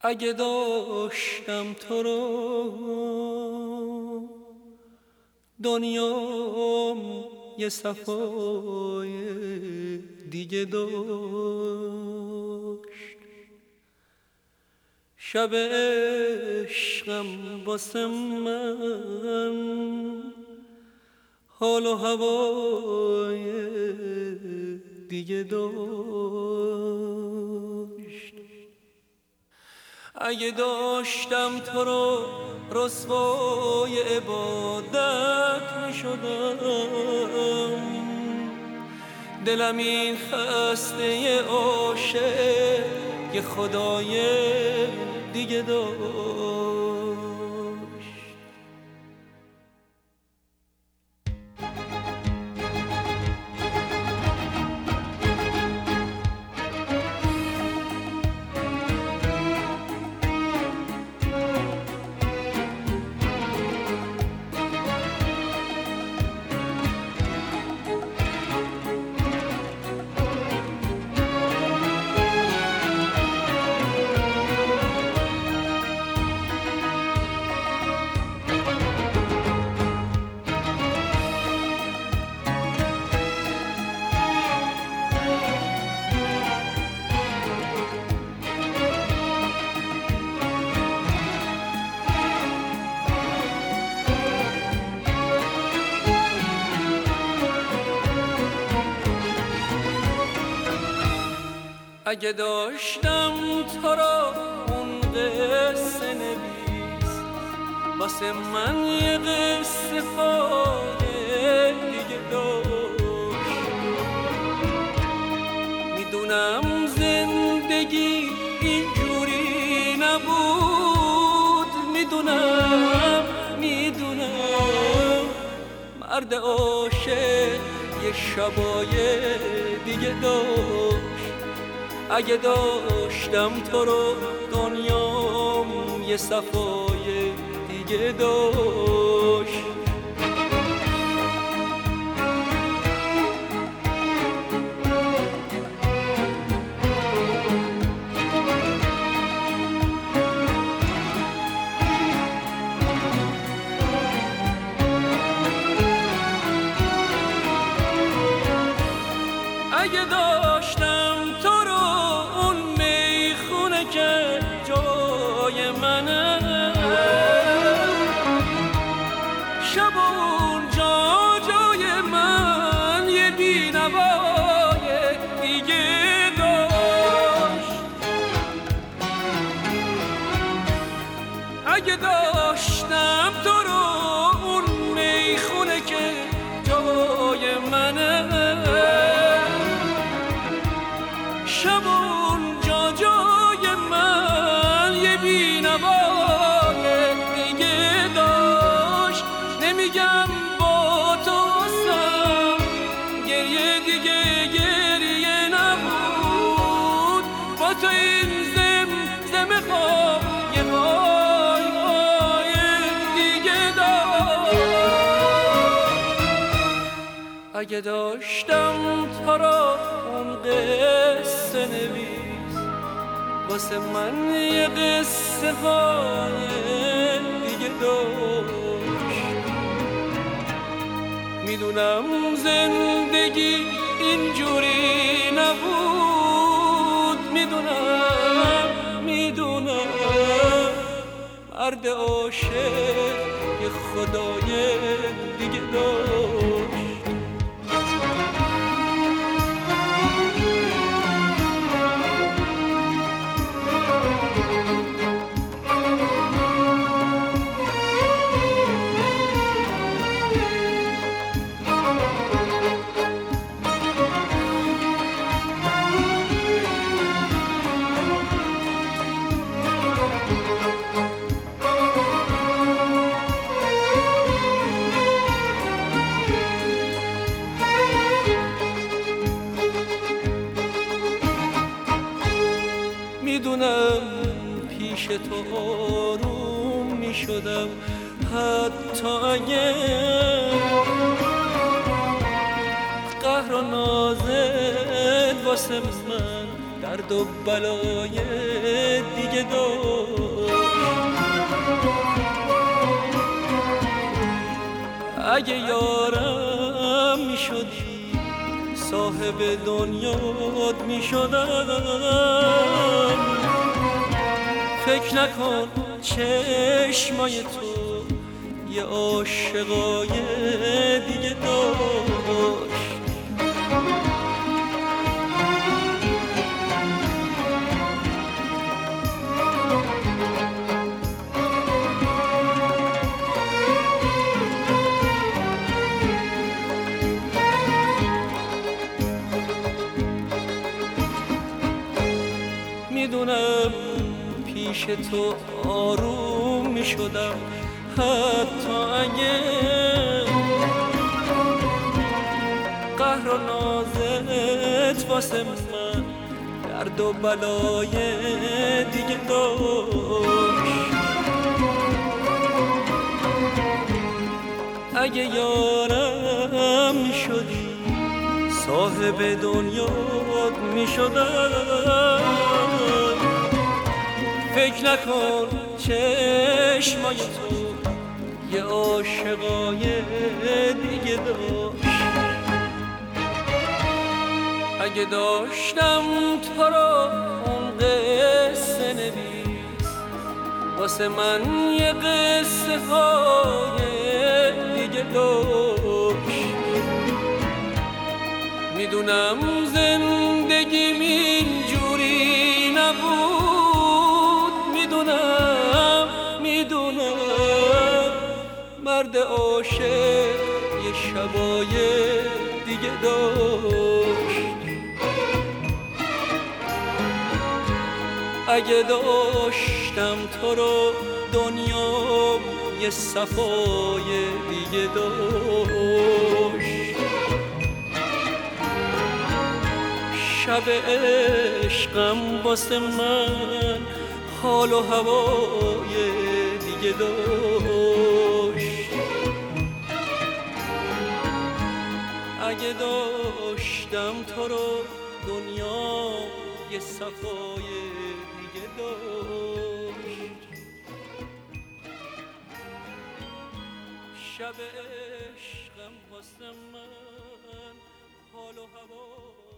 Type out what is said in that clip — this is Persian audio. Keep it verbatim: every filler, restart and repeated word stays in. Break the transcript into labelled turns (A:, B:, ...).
A: اگه داشتم تو رو دنیام یه صفای دیگه داشت. شب عشقم واسه من حال و هوای دیگه داشت. اگه داشتم تو رو رسوای عبادت میشدم، دلم این خسته عاشق یه خدای دیگه داشت. اگه داشتم تو را اون قصه نویس واسه من یه قصه خاله دیگه داشت. میدونم زندگی اینجوری نبود، میدونم میدونم مرد عاشق یه شبای دیگه داشت. اگه داشتم تو رو دنیام یه صفای دیگه داشت. اگه داشتم تو رو اون میخونه که جای منه، شب اونجا جای من یه بینوای دیگه داشت. اگه داشتم تو رو اون میخونه که جای منه، شب اونجا جای من یه بینوای دیگه داشت. نمیگم با تو هستم گریه دیگه گریه نبود، با تو این زم زم خواب یه های های دیگه داشت. اگه داشتم تو را اون قصه نویس واسه من یه قصه های دیگه داشت. میدونم زندگی اینجوری نبود، میدونم میدونم مرد عاشق یه خدای دیگه داشت. میدونم پیش تو آروم میشدم حتی اگه قهر و نازت واسه من درد و بلای دیگه داشت. اگه یارم میشدی صاحب دنیات میشدم، فکر نکن چشمای تو یه عاشقای دیگه داشت. میدونم پیش تو آروم میشدم، حتی اگه قهر و نازت واسه من درد و بلای دیگه داشت. اگه یارم میشدی صاحب دنیات میشدم، فکر نکن چشمای تو یه عاشقای دیگه داشت. اگه داشتم تو رو اون قصه نویس واسه من یه قصه های دیگه داشت. میدونم زندگیم اینجوری نبود، میدونم میدونم مرد عاشق یه شبای دیگه داشت. اگه داشتم تو رو دنیا یه صفای دیگه داشت. شب عشقم واسه من حال و هوای دیگه داشت. اگه داشتم تو رو دنیا یه صفای دیگه داشت. شب عشقم واسه من حال و هوای